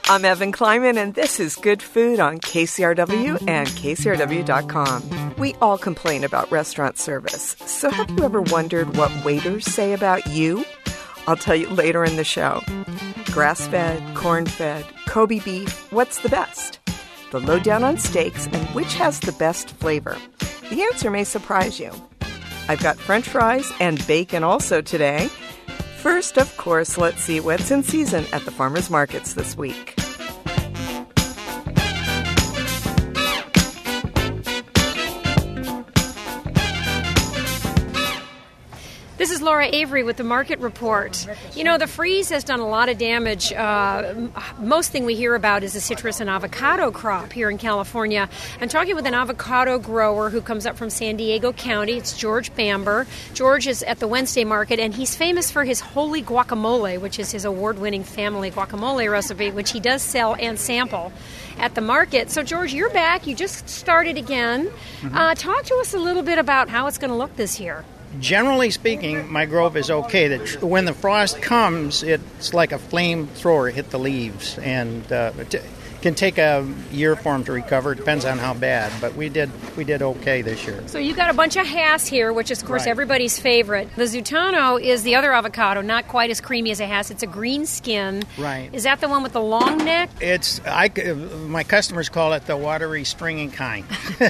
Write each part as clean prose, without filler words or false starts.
I'm Evan Kleiman, and this is Good Food on KCRW and KCRW.com. We all complain about restaurant service, so have you ever wondered what waiters say about you? I'll tell you later in the show. Grass-fed, corn-fed, Kobe beef, what's the best? The lowdown on steaks and which has the best flavor? The answer may surprise you. I've got French fries and bacon also today. First, of course, let's see what's in season at the farmers markets this week. This is Laura Avery with the Market Report. You know, the freeze has done a lot of damage. Most thing we hear about is the citrus and avocado crop here in California. I'm talking with an avocado grower who comes up from San Diego County. It's George Bamber. George is at the Wednesday market, and he's famous for his Holy Guacamole, which is his award-winning family guacamole recipe, which he does sell and sample at the market. So, George, you're back. You just started again. Talk to us a little bit about how it's going to look this year. Generally speaking, my growth is okay. When the frost comes, it's like a flamethrower hit the leaves, and it can take a year for them to recover. It depends on how bad, but we did okay this year. So you got a bunch of Hass here, which is, of course, everybody's favorite. The Zutano is the other avocado, not quite as creamy as a Hass. It's a green skin. Right. Is that the one with the long neck? My customers call it the watery, stringy kind.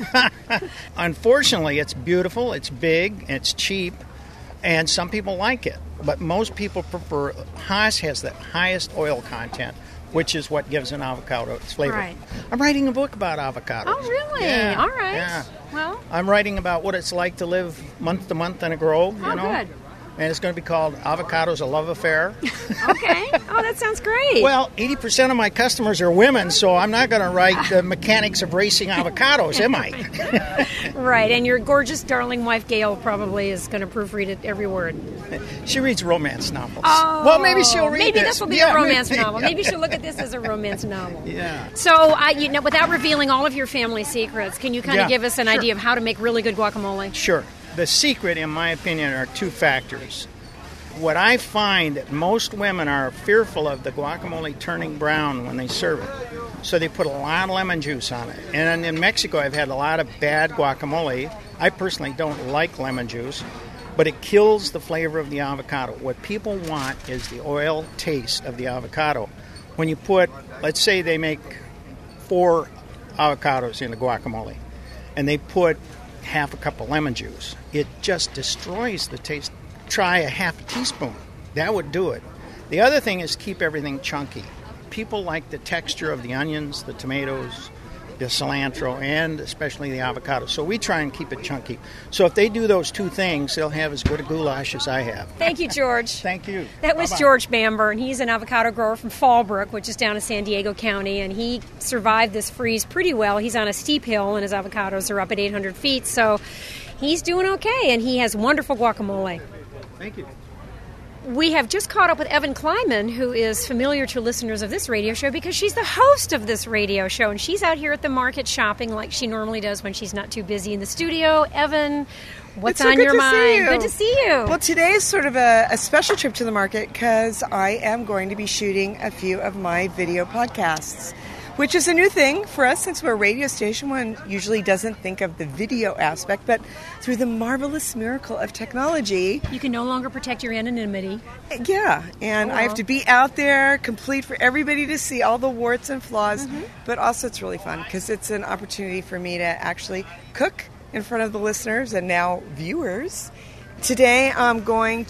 Unfortunately, it's beautiful, it's big, it's cheap, and some people like it. But most people prefer Hass has the highest oil content, which is what gives an avocado its flavor. Right. I'm writing a book about avocados. Oh, really? Yeah, all right. Yeah. Well, I'm writing about what it's like to live month to month in a grove. Oh, good. And it's going to be called Avocados, a Love Affair. Okay. Oh, that sounds great. Well, 80% of my customers are women, so I'm not going to write the mechanics of racing avocados, am I? Right, and your gorgeous, darling wife, Gail, probably is going to proofread it every word. She reads romance novels. Oh, well, maybe she'll read maybe this. This will be a romance novel. Maybe she'll look at this as a romance novel. Yeah. So, without revealing all of your family secrets, can you kind of give us an idea of how to make really good guacamole? Sure. The secret, in my opinion, are two factors. What I find that most women are fearful of the guacamole turning brown when they serve it. So they put a lot of lemon juice on it. And in Mexico, I've had a lot of bad guacamole. I personally don't like lemon juice, but it kills the flavor of the avocado. What people want is the oil taste of the avocado. When you put, let's say they make 4 avocados in the guacamole, and they put half a cup of lemon juice, it just destroys the taste. Try a half a teaspoon. That would do it. The other thing is keep everything chunky. People like the texture of the onions, the tomatoes, the cilantro, and especially the avocado. So we try and keep it chunky. So if they do those two things, they'll have as good a goulash as I have. Thank you, George. Thank you. That was George Bamber, and he's an avocado grower from Fallbrook, which is down in San Diego County, and he survived this freeze pretty well. He's on a steep hill, and his avocados are up at 800 feet, so he's doing okay, and he has wonderful guacamole. Thank you. We have just caught up with Evan Kleiman, who is familiar to listeners of this radio show because she's the host of this radio show, and she's out here at the market shopping like she normally does when she's not too busy in the studio. Evan, what's on your mind? Good to see you. Well, today is sort of a special trip to the market because I am going to be shooting a few of my video podcasts, which is a new thing for us since we're a radio station. One usually doesn't think of the video aspect, but through the marvelous miracle of technology, you can no longer protect your anonymity. Yeah, and I have to be out there, complete for everybody to see all the warts and flaws, but also it's really fun because it's an opportunity for me to actually cook in front of the listeners and now viewers. Today I'm going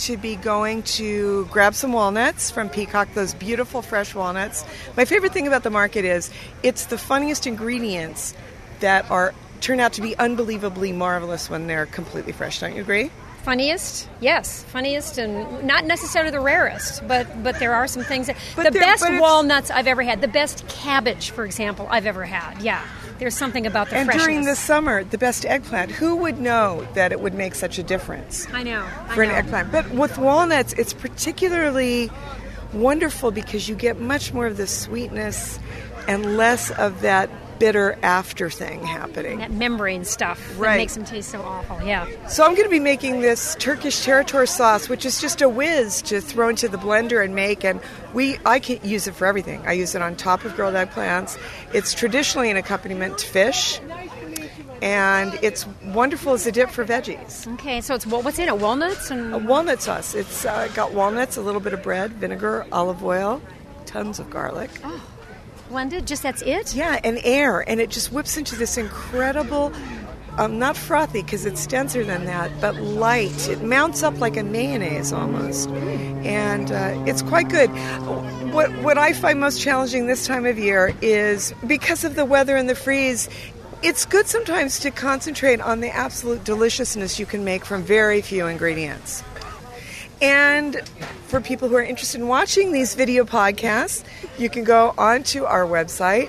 to grab some walnuts from Peacock, those beautiful fresh walnuts. My favorite thing about the market is it's the funniest ingredients that turn out to be unbelievably marvelous when they're completely fresh. Don't you agree? Funniest? Yes, funniest, and not necessarily the rarest, but there are some things the best walnuts I've ever had, the best cabbage, for example, I've ever had. Yeah. There's something about the freshness. And during the summer, the best eggplant. Who would know that it would make such a difference? I know. For an eggplant. But with walnuts, it's particularly wonderful because you get much more of the sweetness and less of that bitter after thing happening. That membrane stuff that makes them taste so awful, yeah. So I'm going to be making this Turkish tarator sauce, which is just a whiz to throw into the blender and make. And I can use it for everything. I use it on top of grilled eggplants. It's traditionally an accompaniment to fish. And it's wonderful as a dip for veggies. Okay, so what's in it? Walnuts? A walnut sauce. It's got walnuts, a little bit of bread, vinegar, olive oil, tons of garlic. Oh, blended? Just that's it? Yeah, and air. And it just whips into this incredible, not frothy because it's denser than that, but light. It mounts up like a mayonnaise almost. And it's quite good. What I find most challenging this time of year is because of the weather and the freeze, it's good sometimes to concentrate on the absolute deliciousness you can make from very few ingredients. And for people who are interested in watching these video podcasts, you can go onto our website,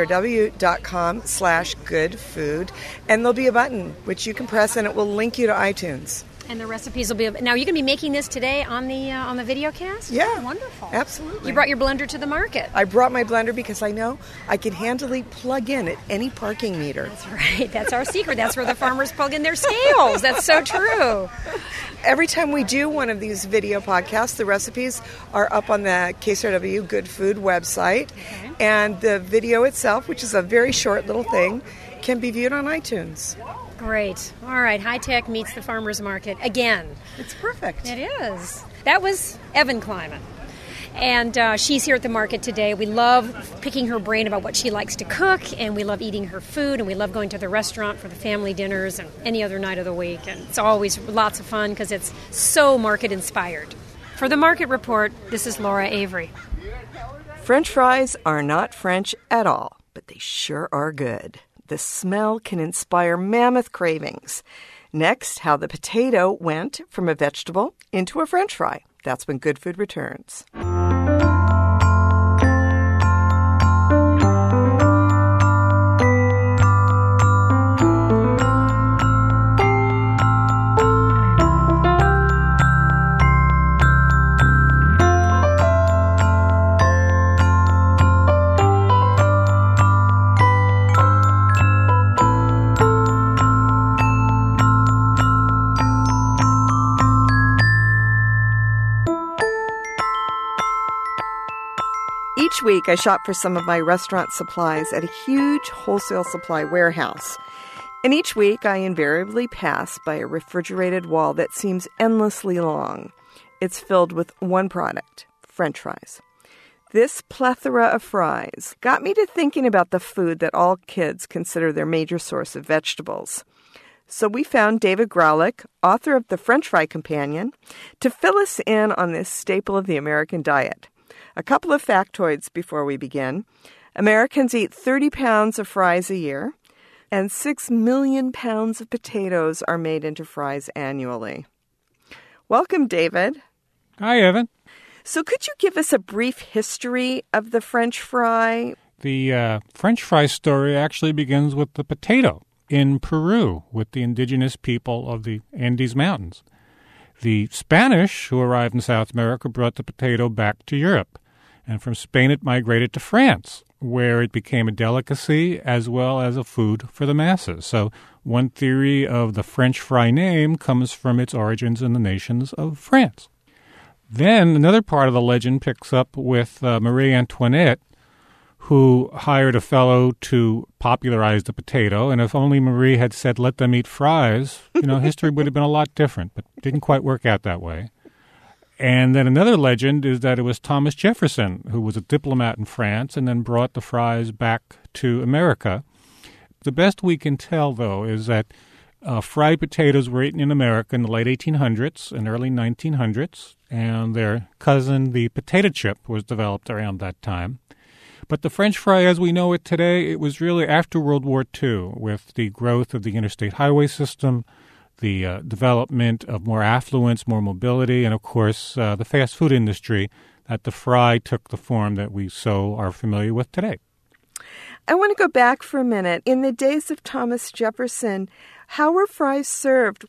kcrw.com/goodfood, and there'll be a button which you can press and it will link you to iTunes. And the recipes will be... Now, you're going to be making this today on the video cast? Yeah. Wonderful. Absolutely. You brought your blender to the market. I brought my blender because I know I can handily plug in at any parking meter. That's right. That's our secret. That's where the farmers plug in their scales. That's so true. Every time we do one of these video podcasts, the recipes are up on the KCRW Good Food website. Okay. And the video itself, which is a very short little thing, can be viewed on iTunes. Great. All right. High tech meets the farmer's market again. It's perfect. It is. That was Evan Kleiman. And she's here at the market today. We love picking her brain about what she likes to cook, and we love eating her food, and we love going to the restaurant for the family dinners and any other night of the week. And it's always lots of fun because it's so market-inspired. For the Market Report, this is Laura Avery. French fries are not French at all, but they sure are good. The smell can inspire mammoth cravings. Next, how the potato went from a vegetable into a French fry. That's when Good Food returns. Each week, I shop for some of my restaurant supplies at a huge wholesale supply warehouse. And each week, I invariably pass by a refrigerated wall that seems endlessly long. It's filled with one product, French fries. This plethora of fries got me to thinking about the food that all kids consider their major source of vegetables. So we found David Graulich, author of The French Fry Companion, to fill us in on this staple of the American diet. A couple of factoids before we begin. Americans eat 30 pounds of fries a year, and 6 million pounds of potatoes are made into fries annually. Welcome, David. Hi, Evan. So could you give us a brief history of the French fry? The French fry story actually begins with the potato in Peru with the indigenous people of the Andes Mountains. The Spanish, who arrived in South America, brought the potato back to Europe. And from Spain, it migrated to France, where it became a delicacy as well as a food for the masses. So one theory of the French fry name comes from its origins in the nations of France. Then another part of the legend picks up with Marie Antoinette, who hired a fellow to popularize the potato. And if only Marie had said, let them eat fries, history would have been a lot different, but it didn't quite work out that way. And then another legend is that it was Thomas Jefferson, who was a diplomat in France and then brought the fries back to America. The best we can tell, though, is that fried potatoes were eaten in America in the late 1800s and early 1900s, and their cousin, the potato chip, was developed around that time. But the French fry, as we know it today, it was really after World War II, with the growth of the interstate highway system, the development of more affluence, more mobility, and, of course, the fast food industry, that the fry took the form that we so are familiar with today. I want to go back for a minute. In the days of Thomas Jefferson, how were fries served?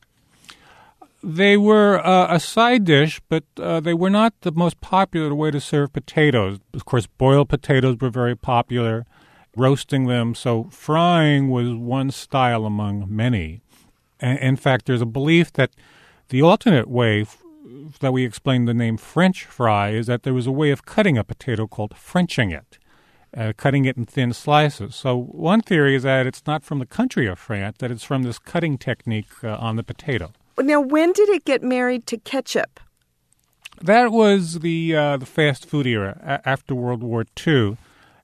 They were a side dish, but they were not the most popular way to serve potatoes. Of course, boiled potatoes were very popular, roasting them. So frying was one style among many. And in fact, there's a belief that the alternate way that we explained the name French fry is that there was a way of cutting a potato called Frenching it, cutting it in thin slices. So one theory is that it's not from the country of France, that it's from this cutting technique on the potato. Now, when did it get married to ketchup? That was the fast food era after World War II.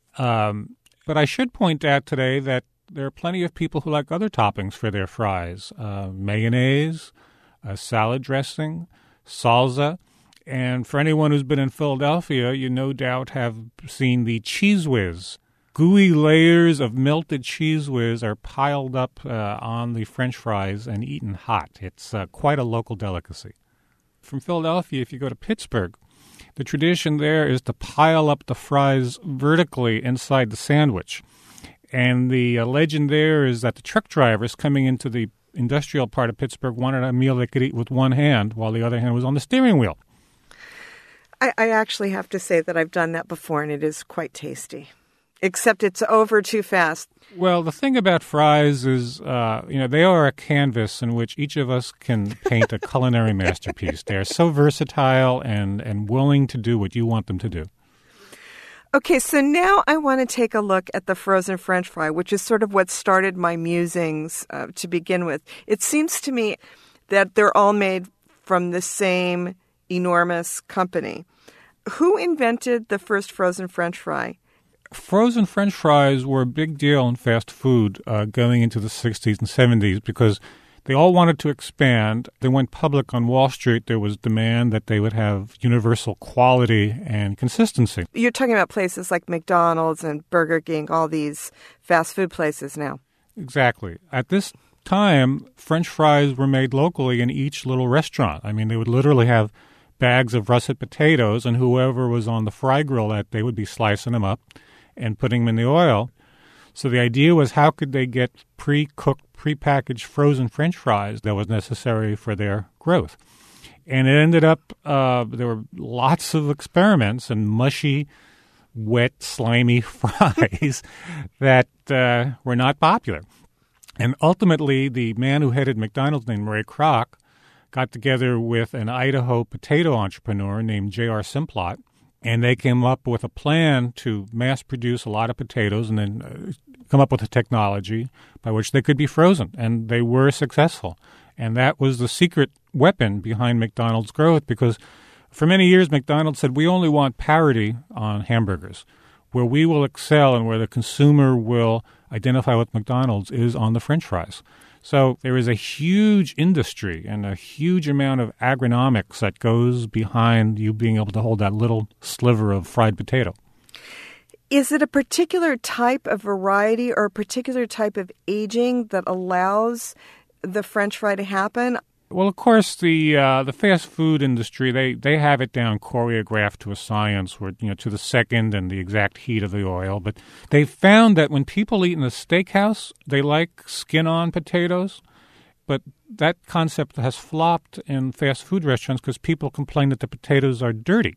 But I should point out today that there are plenty of people who like other toppings for their fries. Mayonnaise, salad dressing, salsa. And for anyone who's been in Philadelphia, you no doubt have seen the Cheese Whiz. Gooey layers of melted Cheese Whiz are piled up on the French fries and eaten hot. It's quite a local delicacy. From Philadelphia, if you go to Pittsburgh, the tradition there is to pile up the fries vertically inside the sandwich. And the legend there is that the truck drivers coming into the industrial part of Pittsburgh wanted a meal they could eat with one hand while the other hand was on the steering wheel. I actually have to say that I've done that before, and it is quite tasty. Except it's over too fast. Well, the thing about fries is, they are a canvas in which each of us can paint a culinary masterpiece. They are so versatile and willing to do what you want them to do. Okay, so now I want to take a look at the frozen French fry, which is sort of what started my musings to begin with. It seems to me that they're all made from the same enormous company. Who invented the first frozen French fry? Frozen French fries were a big deal in fast food going into the 60s and 70s because they all wanted to expand. They went public on Wall Street. There was demand that they would have universal quality and consistency. You're talking about places like McDonald's and Burger King, all these fast food places now. Exactly. At this time, French fries were made locally in each little restaurant. I mean, they would literally have bags of russet potatoes, and whoever was on the fry grill that day would be slicing them up and putting them in the oil. So the idea was, how could they get pre-cooked, pre-packaged frozen French fries that was necessary for their growth? And it ended up, there were lots of experiments and mushy, wet, slimy fries that were not popular. And ultimately, the man who headed McDonald's, named Ray Kroc, got together with an Idaho potato entrepreneur named J.R. Simplot, and they came up with a plan to mass produce a lot of potatoes and then come up with a technology by which they could be frozen. And they were successful. And that was the secret weapon behind McDonald's growth, because for many years McDonald's said, we only want parity on hamburgers. Where we will excel and where the consumer will identify with McDonald's is on the French fries. So there is a huge industry and a huge amount of agronomics that goes behind you being able to hold that little sliver of fried potato. Is it a particular type of variety or a particular type of aging that allows the French fry to happen? Well, of course, the fast food industry, they have it down choreographed to a science, where, to the second and the exact heat of the oil. But they found that when people eat in a steakhouse, they like skin-on potatoes. But that concept has flopped in fast food restaurants because people complain that the potatoes are dirty.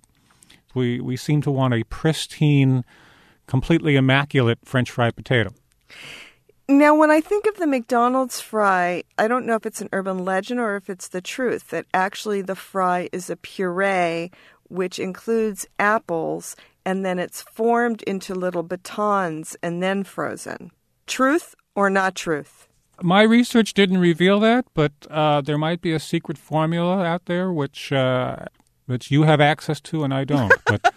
We seem to want a pristine, completely immaculate French fried potato. Now, when I think of the McDonald's fry, I don't know if it's an urban legend or if it's the truth, that actually the fry is a puree which includes apples, and then it's formed into little batons and then frozen. Truth or not truth? My research didn't reveal that, but there might be a secret formula out there which you have access to and I don't. But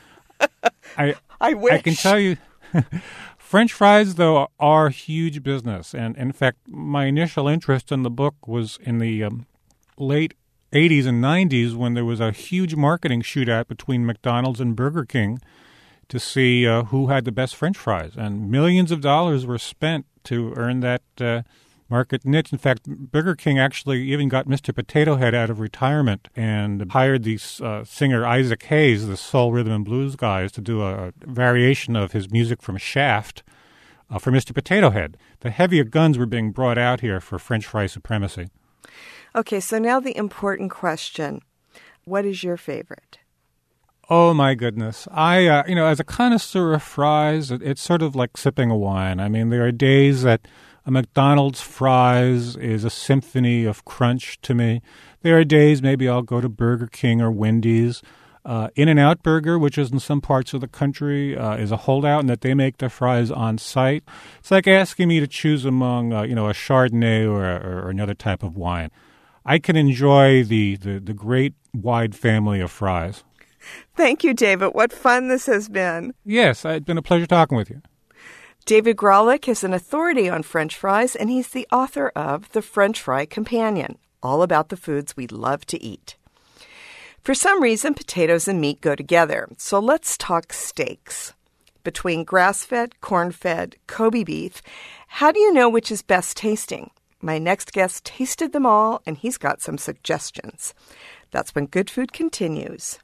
I wish. I can tell you... French fries, though, are huge business. And, in fact, my initial interest in the book was in the late 80s and 90s when there was a huge marketing shootout between McDonald's and Burger King to see who had the best French fries. And millions of dollars were spent to earn that market niche. In fact, Burger King actually even got Mr. Potato Head out of retirement and hired the singer Isaac Hayes, the soul rhythm and blues guys, to do a variation of his music from Shaft for Mr. Potato Head. The heavier guns were being brought out here for French fry supremacy. Okay, so now the important question. What is your favorite? Oh, my goodness. As a connoisseur of fries, it's sort of like sipping a wine. I mean, there are days that a McDonald's fries is a symphony of crunch to me. There are days maybe I'll go to Burger King or Wendy's. In-N-Out Burger, which is in some parts of the country, is a holdout in that they make their fries on site. It's like asking me to choose among, a Chardonnay or another type of wine. I can enjoy the great wide family of fries. Thank you, David. What fun this has been. Yes, it's been a pleasure talking with you. David Graulich is an authority on French fries, and he's the author of The French Fry Companion, all about the foods we love to eat. For some reason, potatoes and meat go together, so let's talk steaks. Between grass-fed, corn-fed, Kobe beef, how do you know which is best tasting? My next guest tasted them all, and he's got some suggestions. That's when Good Food continues.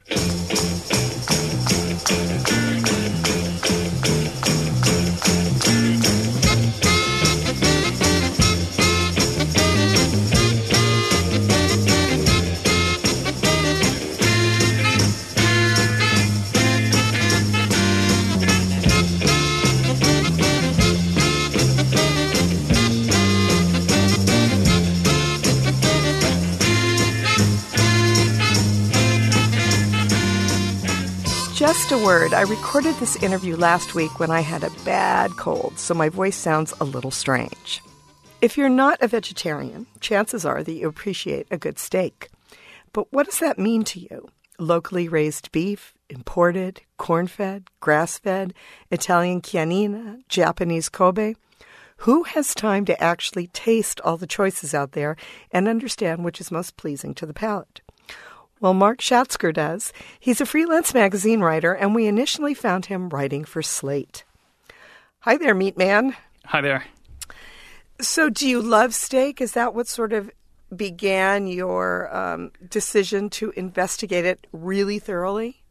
Just a word. I recorded this interview last week when I had a bad cold, so my voice sounds a little strange. If you're not a vegetarian, chances are that you appreciate a good steak. But what does that mean to you? Locally raised beef, imported, corn-fed, grass-fed, Italian Chianina, Japanese Kobe? Who has time to actually taste all the choices out there and understand which is most pleasing to the palate? Well, Mark Schatzker does. He's a freelance magazine writer, and we initially found him writing for Slate. Hi there, Meat Man. Hi there. So do you love steak? Is that what sort of began your decision to investigate it really thoroughly?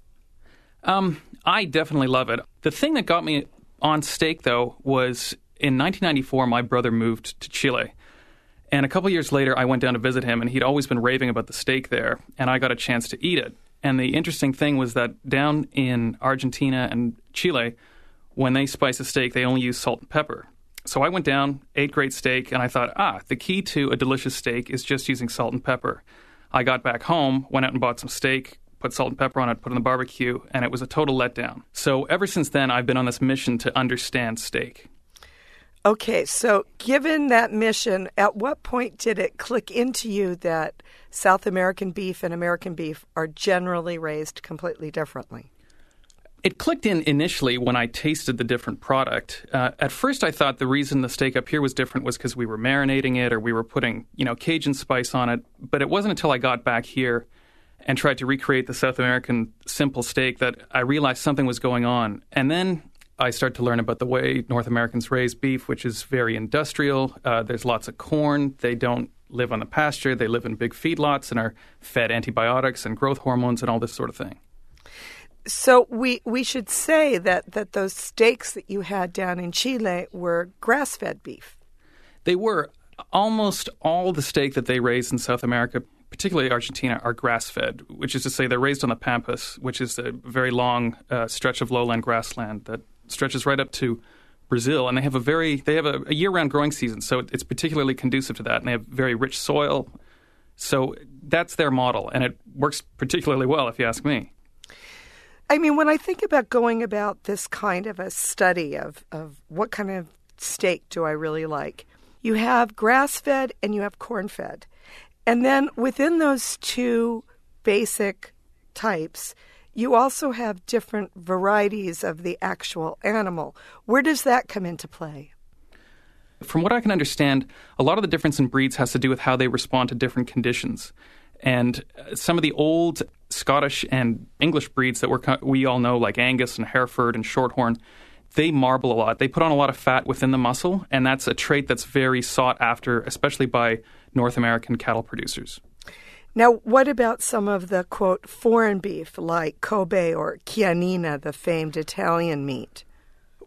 I definitely love it. The thing that got me on steak, though, was in 1994, my brother moved to Chile. And a couple years later, I went down to visit him, and he'd always been raving about the steak there, and I got a chance to eat it. And the interesting thing was that down in Argentina and Chile, when they spice a steak, they only use salt and pepper. So I went down, ate great steak, and I thought, the key to a delicious steak is just using salt and pepper. I got back home, went out and bought some steak, put salt and pepper on it, put it in the barbecue, and it was a total letdown. So ever since then, I've been on this mission to understand steak. Okay, so given that mission, at what point did it click into you that South American beef and American beef are generally raised completely differently? It clicked in initially when I tasted the different product. At first, I thought the reason the steak up here was different was because we were marinating it or we were putting, Cajun spice on it. But it wasn't until I got back here and tried to recreate the South American simple steak that I realized something was going on. And then I started to learn about the way North Americans raise beef, which is very industrial. There's lots of corn. They don't live on the pasture. They live in big feedlots and are fed antibiotics and growth hormones and all this sort of thing. So we should say that those steaks that you had down in Chile were grass-fed beef. They were. Almost all the steak that they raise in South America, particularly Argentina, are grass-fed, which is to say they're raised on the Pampas, which is a very long stretch of lowland grassland that stretches right up to Brazil, and they have a year-round growing season, so it's particularly conducive to that, and they have very rich soil. So that's their model, and it works particularly well, if you ask me. I mean, when I think about going about this kind of a study of what kind of steak do I really like, you have grass-fed and you have corn-fed. And then within those two basic types, you also have different varieties of the actual animal. Where does that come into play? From what I can understand, a lot of the difference in breeds has to do with how they respond to different conditions. And some of the old Scottish and English breeds that we all know, like Angus and Hereford and Shorthorn, they marble a lot. They put on a lot of fat within the muscle, and that's a trait that's very sought after, especially by North American cattle producers. Now, what about some of the, quote, foreign beef like Kobe or Chianina, the famed Italian meat?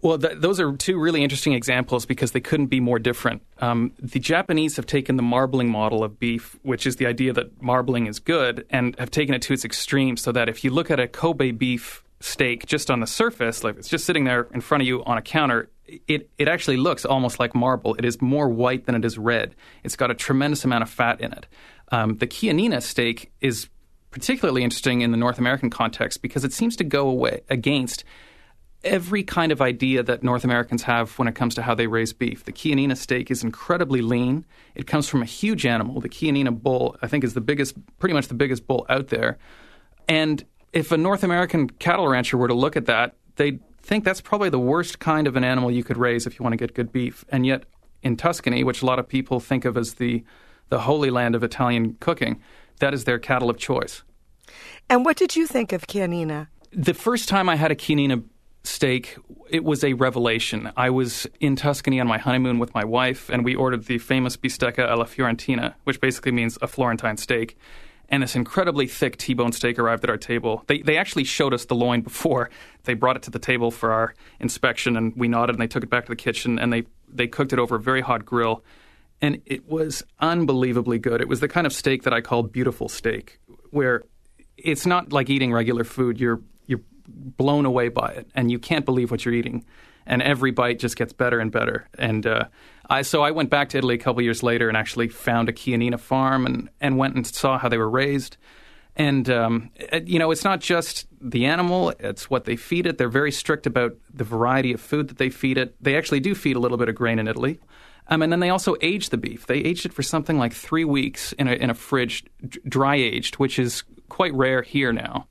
Well, those are two really interesting examples because they couldn't be more different. The Japanese have taken the marbling model of beef, which is the idea that marbling is good, and have taken it to its extreme so that if you look at a Kobe beef steak just on the surface, like it's just sitting there in front of you on a counter, it actually looks almost like marble. It is more white than it is red. It's got a tremendous amount of fat in it. The Chianina steak is particularly interesting in the North American context because it seems to go away against every kind of idea that North Americans have when it comes to how they raise beef. The Chianina steak is incredibly lean. It comes from a huge animal. The Chianina bull, I think, is pretty much the biggest bull out there. And if a North American cattle rancher were to look at that, they'd think that's probably the worst kind of an animal you could raise if you want to get good beef. And yet in Tuscany, which a lot of people think of as the holy land of Italian cooking, that is their cattle of choice. And what did you think of Chianina? The first time I had a Chianina steak, it was a revelation. I was in Tuscany on my honeymoon with my wife, and we ordered the famous bistecca alla Fiorentina, which basically means a Florentine steak. And this incredibly thick T-bone steak arrived at our table. They actually showed us the loin before. They brought it to the table for our inspection, and we nodded, and they took it back to the kitchen, and they cooked it over a very hot grill. And it was unbelievably good. It was the kind of steak that I call beautiful steak, where it's not like eating regular food. You're blown away by it, and you can't believe what you're eating. And every bite just gets better and better. And so I went back to Italy a couple years later and actually found a Chianina farm and went and saw how they were raised. And, it's not just the animal, it's what they feed it. They're very strict about the variety of food that they feed it. They actually do feed a little bit of grain in Italy. And then they also age the beef. They aged it for something like 3 weeks in a fridge, dry aged, which is quite rare here now.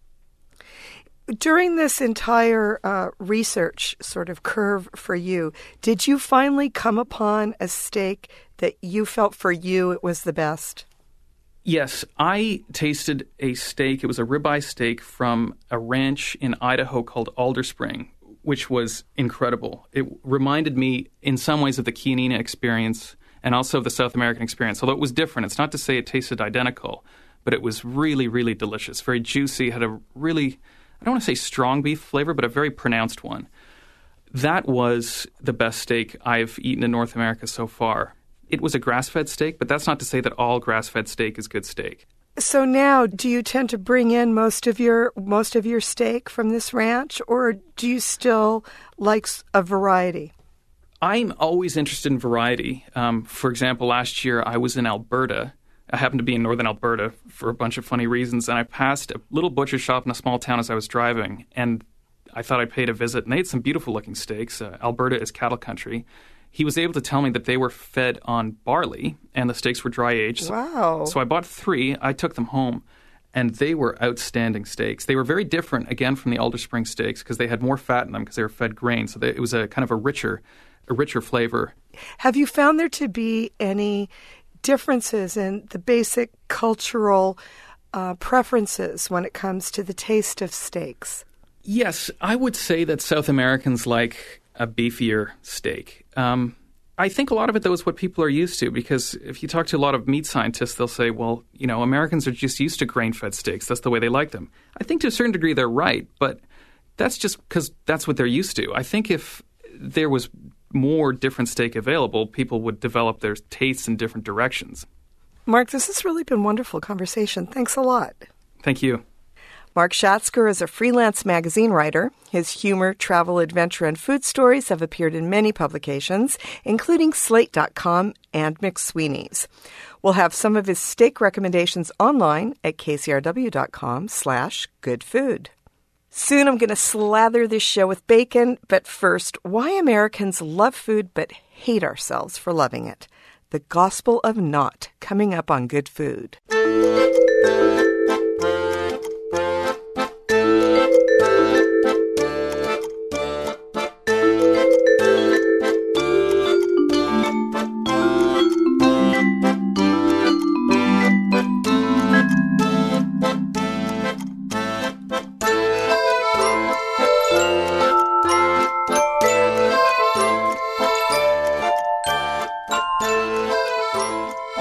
During this entire research sort of curve for you, did you finally come upon a steak that you felt for you it was the best? Yes, I tasted a steak. It was a ribeye steak from a ranch in Idaho called Alder Spring, which was incredible. It reminded me in some ways of the Chianina experience and also of the South American experience, although it was different. It's not to say it tasted identical, but it was really, really delicious, very juicy, had a really, I don't want to say strong beef flavor, but a very pronounced one. That was the best steak I've eaten in North America so far. It was a grass-fed steak, but that's not to say that all grass-fed steak is good steak. So now, do you tend to bring in most of your steak from this ranch, or do you still like a variety? I'm always interested in variety. For example, last year I was in Alberta. I happened to be in northern Alberta for a bunch of funny reasons, and I passed a little butcher shop in a small town as I was driving, and I thought I'd pay a visit, and they had some beautiful-looking steaks. Alberta is cattle country. He was able to tell me that they were fed on barley, and the steaks were dry-aged. Wow. So I bought 3. I took them home, and they were outstanding steaks. They were very different, again, from the Alder Spring steaks because they had more fat in them because they were fed grain. So it was a kind of a richer flavor. Have you found there to be any differences in the basic cultural preferences when it comes to the taste of steaks? Yes, I would say that South Americans like a beefier steak. I think a lot of it, though, is what people are used to, because if you talk to a lot of meat scientists, they'll say, well, Americans are just used to grain-fed steaks. That's the way they like them. I think to a certain degree they're right, but that's just because that's what they're used to. I think if there was more different steak available, people would develop their tastes in different directions. Mark, this has really been a wonderful conversation. Thanks a lot. Thank you. Mark Schatzker is a freelance magazine writer. His humor, travel, adventure, and food stories have appeared in many publications, including Slate.com and McSweeney's. We'll have some of his steak recommendations online at kcrw.com/goodfood. Soon I'm going to slather this show with bacon, but first, why Americans love food but hate ourselves for loving it. The Gospel of Not, coming up on Good Food.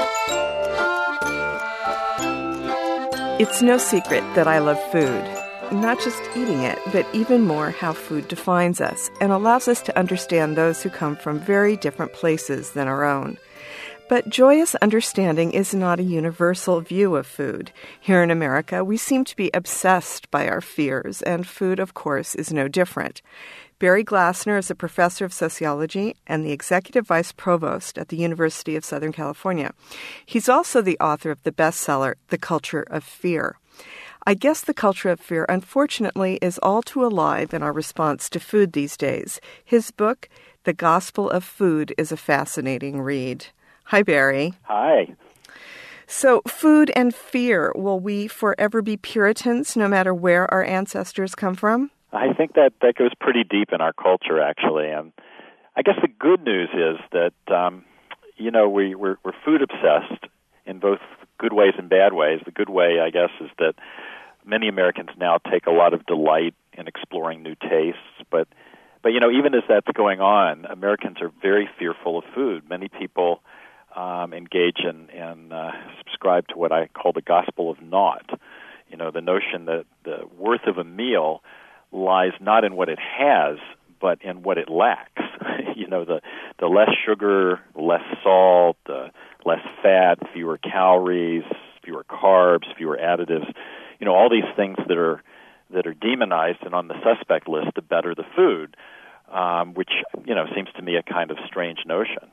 It's no secret that I love food. not just eating it, but even more how food defines us and allows us to understand those who come from very different places than our own. But joyous understanding is not a universal view of food. Here in America, we seem to be obsessed by our fears, and food, of course, is no different. Barry Glassner is a professor of sociology and the executive vice provost at the University of Southern California. He's also the author of the bestseller, The Culture of Fear. I guess the culture of fear, unfortunately, is all too alive in our response to food these days. His book, The Gospel of Food, is a fascinating read. Hi, Barry. Hi. So, food and fear, will we forever be Puritans no matter where our ancestors come from? I think that goes pretty deep in our culture, actually. I guess the good news is that, we're food obsessed in both good ways and bad ways. The good way, I guess, is that many Americans now take a lot of delight in exploring new tastes. But even as that's going on, Americans are very fearful of food. Many people engage in subscribe to what I call the gospel of naught. The notion that the worth of a meal lies not in what it has, but in what it lacks. The less sugar, less salt, less fat, fewer calories, fewer carbs, fewer additives. All these things that are demonized and on the suspect list, the better the food, which seems to me a kind of strange notion.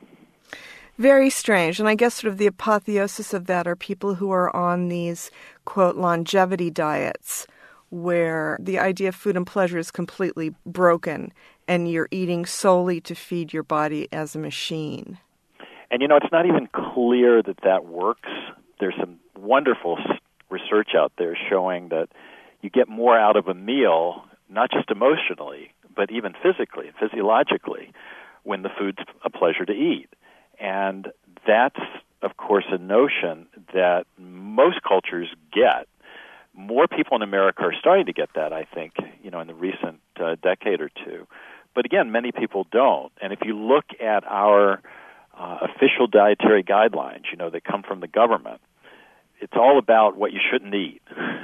Very strange. And I guess sort of the apotheosis of that are people who are on these, quote, longevity diets, where the idea of food and pleasure is completely broken and you're eating solely to feed your body as a machine. And, it's not even clear that works. There's some wonderful research out there showing that you get more out of a meal, not just emotionally, but even physically, physiologically, when the food's a pleasure to eat. And that's, of course, a notion that most cultures get. More people in America are starting to get that, I think, in the recent decade or two. But again, many people don't. And if you look at our official dietary guidelines, that come from the government, it's all about what you shouldn't eat,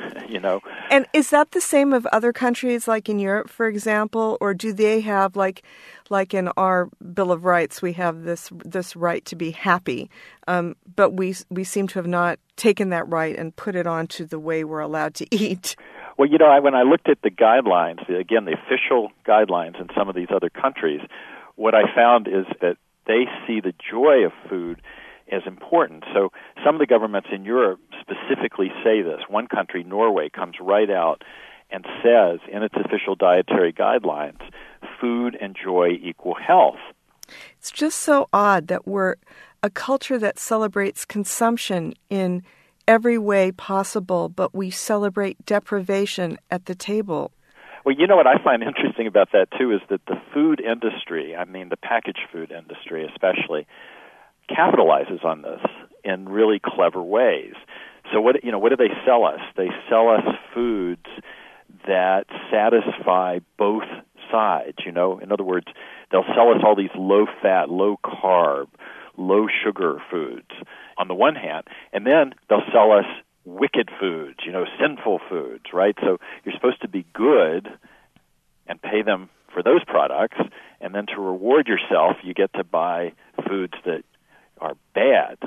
And is that the same of other countries, like in Europe, for example, or do they have, like in our Bill of Rights, we have this right to be happy, but we seem to have not taken that right and put it onto the way we're allowed to eat? Well, when I looked at the guidelines, again, the official guidelines in some of these other countries, what I found is that they see the joy of food as important. So some of the governments in Europe specifically say this. One country, Norway, comes right out and says in its official dietary guidelines, food and joy equal health. It's just so odd that we're a culture that celebrates consumption in every way possible, but we celebrate deprivation at the table. Well, what I find interesting about that, too, is that the food industry, the packaged food industry especially, capitalizes on this in really clever ways. So what do they sell us? They sell us foods that satisfy both sides. In other words, they'll sell us all these low-fat, low-carb, low-sugar foods on the one hand, and then they'll sell us wicked foods, sinful foods, right? So you're supposed to be good and pay them for those products, and then to reward yourself, you get to buy foods that are bad,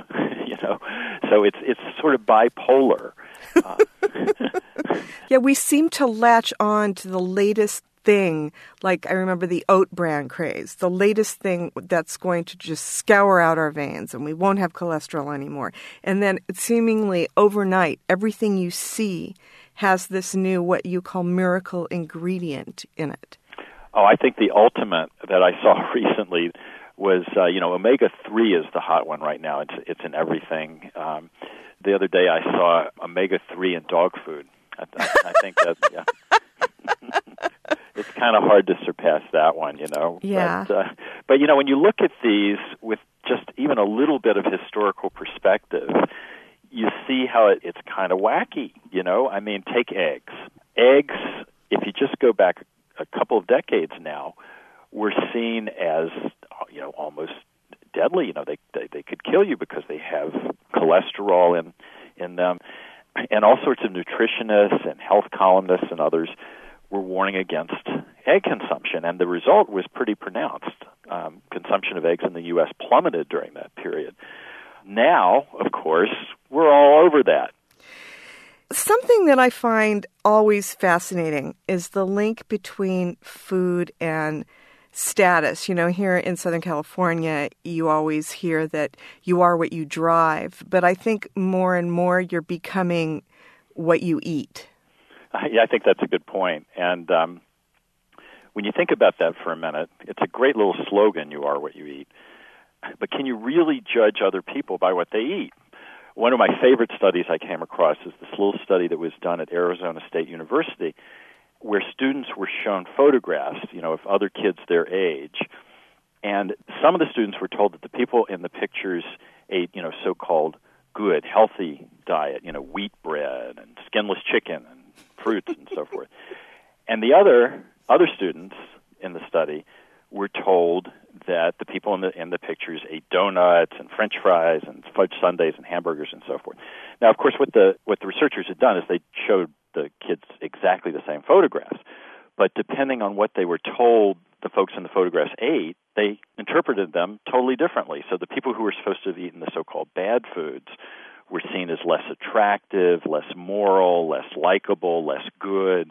So it's sort of bipolar. Yeah, we seem to latch on to the latest thing, like I remember the oat bran craze, the latest thing that's going to just scour out our veins and we won't have cholesterol anymore. And then seemingly overnight, everything you see has this new, what you call miracle ingredient in it. Oh, I think the ultimate that I saw recently was, omega-3 is the hot one right now. It's in everything. The other day I saw omega-3 in dog food. I think that, yeah. It's kind of hard to surpass that one, Yeah. But when you look at these with just even a little bit of historical perspective, you see how it's kind of wacky, Take eggs. Eggs, if you just go back a couple of decades now, were seen as, almost deadly. They could kill you because they have cholesterol in them. And all sorts of nutritionists and health columnists and others were warning against egg consumption, and the result was pretty pronounced. Consumption of eggs in the U.S. plummeted during that period. Now, of course, we're all over that. Something that I find always fascinating is the link between food and status. You know, here in Southern California, you always hear that you are what you drive, but I think more and more you're becoming what you eat. Yeah, I think that's a good point. And when you think about that for a minute, it's a great little slogan, you are what you eat. But can you really judge other people by what they eat? One of my favorite studies I came across is this little study that was done at Arizona State University where students were shown photographs, of other kids their age. And some of the students were told that the people in the pictures ate, so-called good, healthy diet, wheat bread and skinless chicken and fruits and so forth. And the other students in the study were told that the people in the pictures ate donuts and French fries and fudge sundaes and hamburgers and so forth. Now, of course, what the researchers had done is they showed the kids exactly the same photographs, but depending on what they were told the folks in the photographs ate, they interpreted them totally differently. So the people who were supposed to have eaten the so-called bad foods were seen as less attractive, less moral, less likable, less good.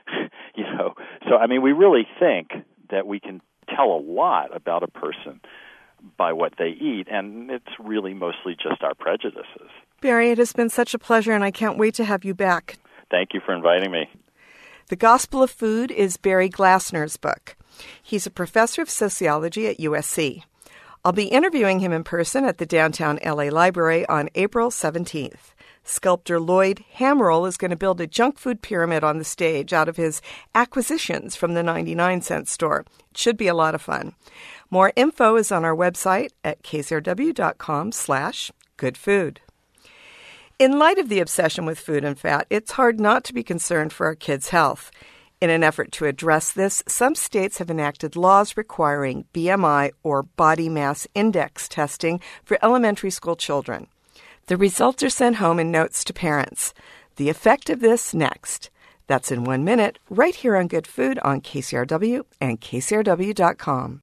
So I mean, we really think that we can tell a lot about a person by what they eat, and it's really mostly just our prejudices. Barry, it has been such a pleasure, and I can't wait to have you back. Thank you for inviting me. The Gospel of Food is Barry Glassner's book. He's a professor of sociology at USC. I'll be interviewing him in person at the downtown LA Library on April 17th. Sculptor Lloyd Hammerl is going to build a junk food pyramid on the stage out of his acquisitions from the 99-cent store. It should be a lot of fun. More info is on our website at kcrw.com/goodfood. In light of the obsession with food and fat, it's hard not to be concerned for our kids' health. In an effort to address this, some states have enacted laws requiring BMI or body mass index testing for elementary school children. The results are sent home in notes to parents. The effect of this next. That's in 1 minute, right here on Good Food on KCRW and KCRW.com.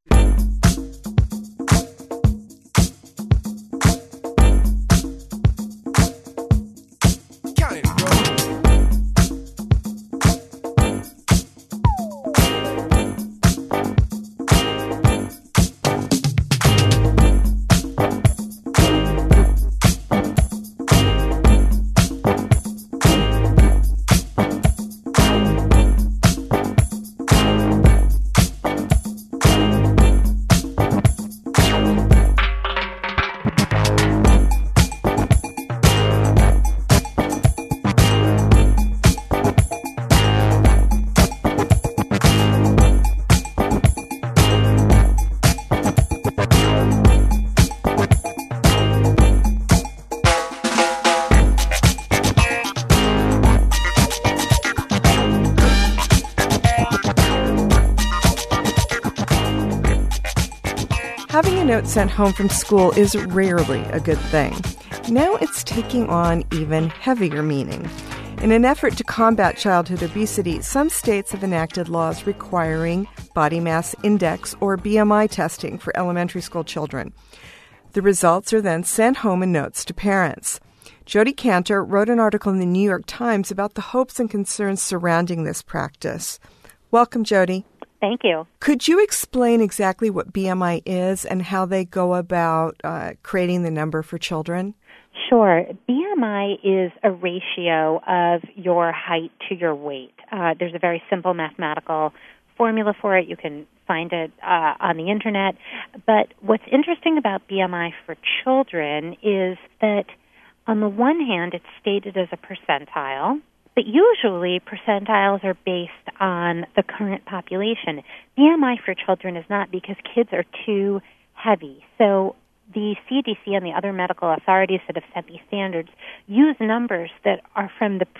Having a note sent home from school is rarely a good thing. Now it's taking on even heavier meaning. In an effort to combat childhood obesity, some states have enacted laws requiring body mass index or BMI testing for elementary school children. The results are then sent home in notes to parents. Jody Cantor wrote an article in the New York Times about the hopes and concerns surrounding this practice. Welcome, Jody. Thank you. Could you explain exactly what BMI is and how they go about creating the number for children? Sure. BMI is a ratio of your height to your weight. There's a very simple mathematical formula for it. You can find it on the Internet. But what's interesting about BMI for children is that on the one hand, it's stated as a percentile, but usually percentiles are based on the current population. BMI for children is not, because kids are too heavy. So the CDC and the other medical authorities that have set these standards use numbers that are from the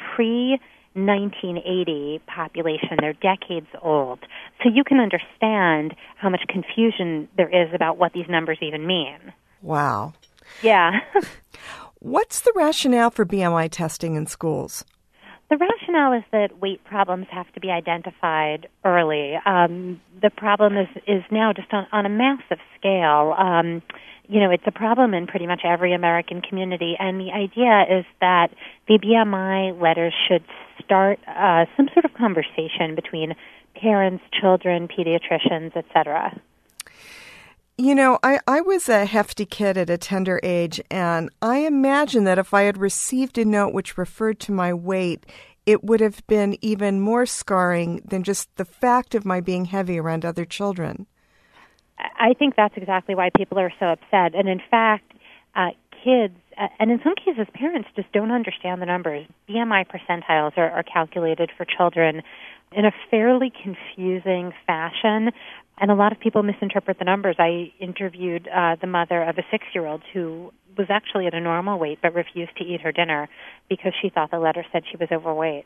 pre-1980 population. They're decades old. So you can understand how much confusion there is about what these numbers even mean. Wow. Yeah. What's the rationale for BMI testing in schools? The rationale is that weight problems have to be identified early. The problem is now just on a massive scale. It's a problem in pretty much every American community, and the idea is that the BMI letters should start some sort of conversation between parents, children, pediatricians, etc. I was a hefty kid at a tender age, and I imagine that if I had received a note which referred to my weight, it would have been even more scarring than just the fact of my being heavy around other children. I think that's exactly why people are so upset. And in fact, kids, and in some cases parents, just don't understand the numbers. BMI percentiles are calculated for children in a fairly confusing fashion, and a lot of people misinterpret the numbers. I interviewed the mother of a 6-year-old who was actually at a normal weight but refused to eat her dinner because she thought the letter said she was overweight.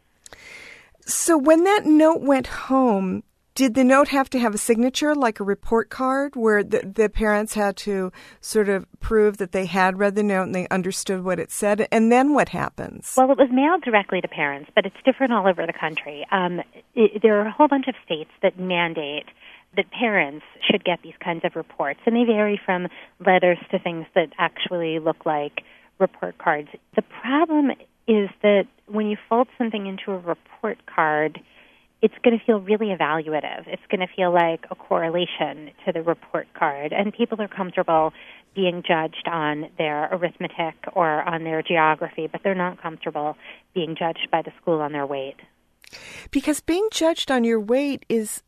So when that note went home, did the note have to have a signature, like a report card, where the parents had to sort of prove that they had read the note and they understood what it said? And then what happens? Well, it was mailed directly to parents, but it's different all over the country. There are a whole bunch of states that mandate that parents should get these kinds of reports, and they vary from letters to things that actually look like report cards. The problem is that when you fold something into a report card, it's going to feel really evaluative. It's going to feel like a correlation to the report card, and people are comfortable being judged on their arithmetic or on their geography, but they're not comfortable being judged by the school on their weight. Because being judged on your weight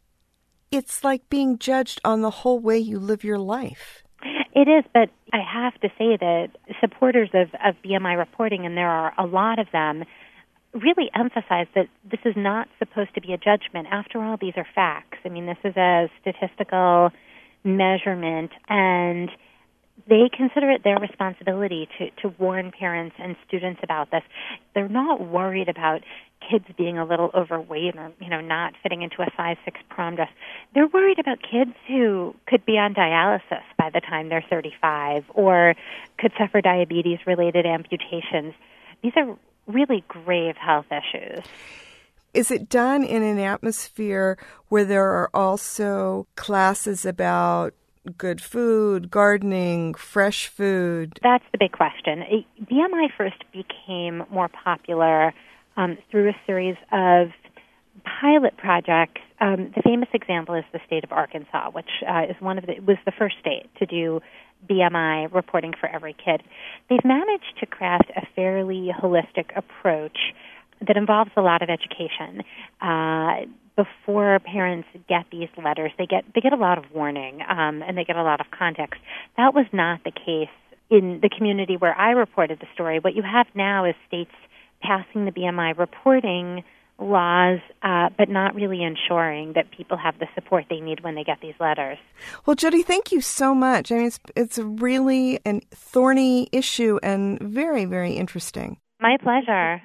it's like being judged on the whole way you live your life. It is, but I have to say that supporters of BMI reporting, and there are a lot of them, really emphasize that this is not supposed to be a judgment. After all, these are facts. I mean, this is a statistical measurement, and they consider it their responsibility to warn parents and students about this. They're not worried about kids being a little overweight or, not fitting into a size 6 prom dress. They're worried about kids who could be on dialysis by the time they're 35 or could suffer diabetes-related amputations. These are really grave health issues. Is it done in an atmosphere where there are also classes about good food, gardening, fresh food? That's the big question. BMI first became more popular through a series of pilot projects. The famous example is the state of Arkansas, which was the first state to do BMI reporting for every kid. They've managed to craft a fairly holistic approach that involves a lot of education. Before parents get these letters, they get a lot of warning, and they get a lot of context. That was not the case in the community where I reported the story. What you have now is states passing the BMI reporting laws, but not really ensuring that people have the support they need when they get these letters. Well, Jody, thank you so much. I mean, it's really a thorny issue and very, very interesting. My pleasure.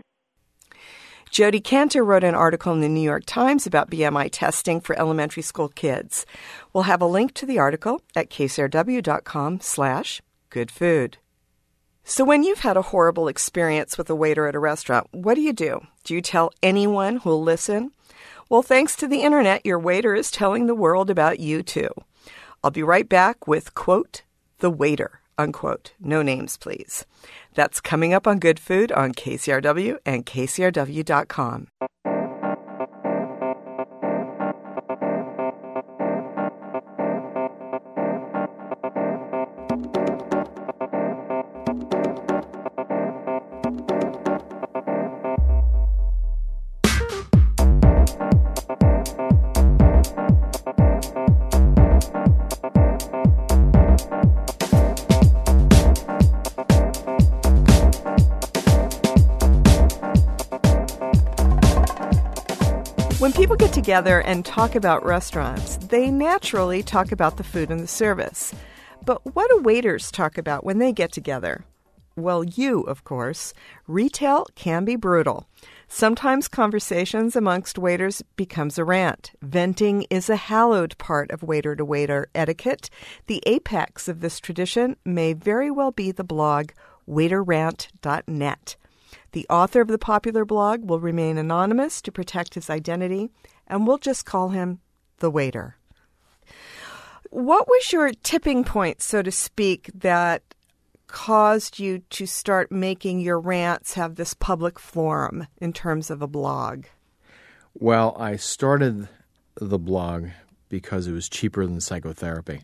Jody Kantor wrote an article in the New York Times about BMI testing for elementary school kids. We'll have a link to the article at kcrw.com/goodfood. So when you've had a horrible experience with a waiter at a restaurant, what do? Do you tell anyone who'll listen? Well, thanks to the internet, your waiter is telling the world about you too. I'll be right back with, quote, the waiter, unquote. No names, please. That's coming up on Good Food on KCRW and KCRW.com. When people get together and talk about restaurants, they naturally talk about the food and the service. But what do waiters talk about when they get together? Well, of course. Retail can be brutal. Sometimes conversations amongst waiters becomes a rant. Venting is a hallowed part of waiter-to-waiter etiquette. The apex of this tradition may very well be the blog waiterrant.net. The author of the popular blog will remain anonymous to protect his identity, and we'll just call him the Waiter. What was your tipping point, so to speak, that caused you to start making your rants have this public forum in terms of a blog? Well, I started the blog because it was cheaper than psychotherapy.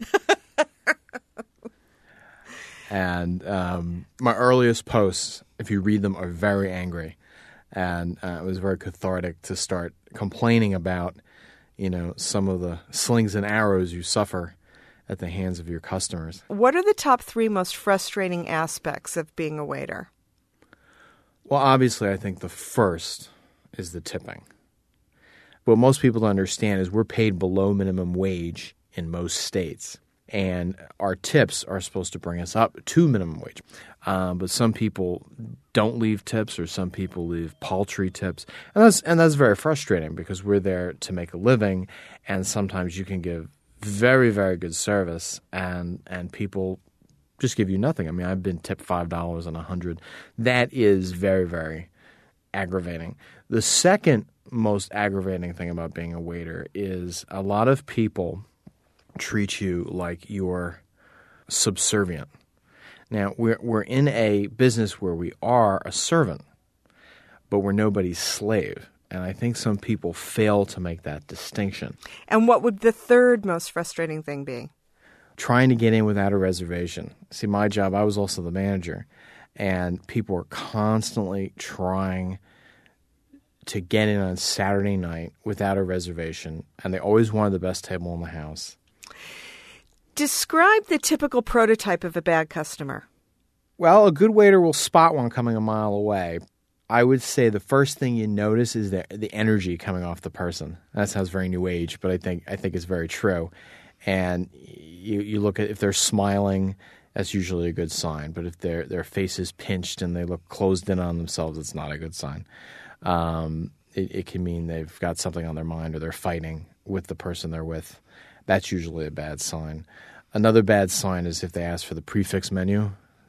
And my earliest posts, if you read them, are very angry. And it was very cathartic to start complaining about, some of the slings and arrows you suffer at the hands of your customers. What are the top 3 most frustrating aspects of being a waiter? Well, obviously, I think the first is the tipping. What most people don't understand is we're paid below minimum wage in most states. And our tips are supposed to bring us up to minimum wage. But some people don't leave tips, or some people leave paltry tips. And that's very frustrating because we're there to make a living, and sometimes you can give very, very good service and people just give you nothing. I mean, I've been tipped $5 on 100. That is very, very aggravating. The second most aggravating thing about being a waiter is a lot of people treat you like you're subservient. Now, we're in a business where we are a servant, but we're nobody's slave. And I think some people fail to make that distinction. And what would the third most frustrating thing be? Trying to get in without a reservation. See, my job, I was also the manager, and people were constantly trying to get in on Saturday night without a reservation, and they always wanted the best table in the house. Describe the typical prototype of a bad customer. Well, a good waiter will spot one coming a mile away. I would say the first thing you notice is the energy coming off the person. That sounds very new age, but I think it's very true. And you look at if they're smiling, that's usually a good sign. But if their face is pinched and they look closed in on themselves, it's not a good sign. It can mean they've got something on their mind or they're fighting with the person they're with. That's usually a bad sign. Another bad sign is if they ask for the prefix menu.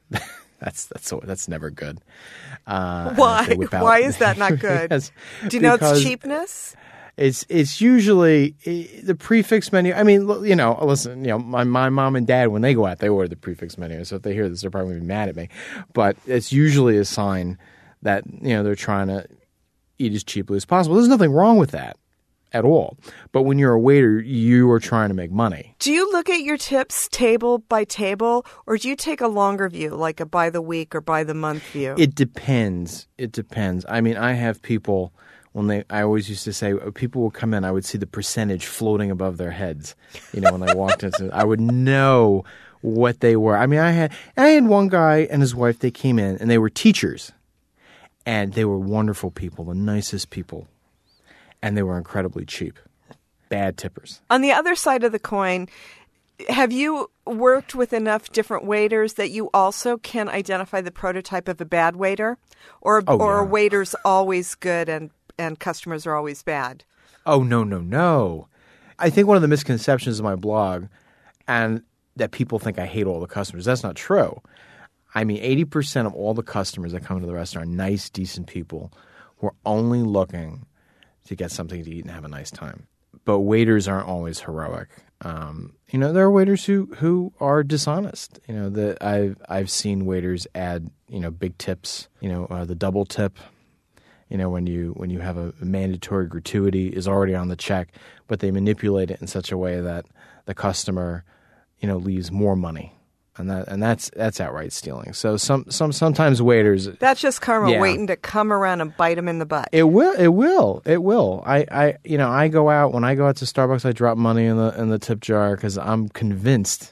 That's never good. Why? Why is that not good? Do you know it's cheapness? It's usually the prefix menu. I mean, listen, my mom and dad, when they go out, they order the prefix menu. So if they hear this, they're probably going to be mad at me. But it's usually a sign that, they're trying to eat as cheaply as possible. There's nothing wrong with that at all. But when you're a waiter, you are trying to make money. Do you look at your tips table by table, or do you take a longer view, like a by the week or by the month view? It depends. I mean, I have people, I always used to say, people will come in, I would see the percentage floating above their heads. When I walked in, I would know what they were. I mean, I had one guy and his wife, they came in and they were teachers. And they were wonderful people, the nicest people. And they were incredibly cheap. Bad tippers. On the other side of the coin, have you worked with enough different waiters that you also can identify the prototype of a bad waiter? Or are waiters always good and customers are always bad? Oh, no. I think one of the misconceptions of my blog, and that people think I hate all the customers, that's not true. I mean, 80% of all the customers that come to the restaurant are nice, decent people who are only looking to get something to eat and have a nice time. But waiters aren't always heroic. There are waiters who are dishonest. I've seen waiters add, big tips, the double tip. When you have a mandatory gratuity is already on the check, but they manipulate it in such a way that the customer, leaves more money. And that's outright stealing. So sometimes waiters, that's just karma waiting to come around and bite them in the butt. It will. I go out when I go out to Starbucks, I drop money in the tip jar because I'm convinced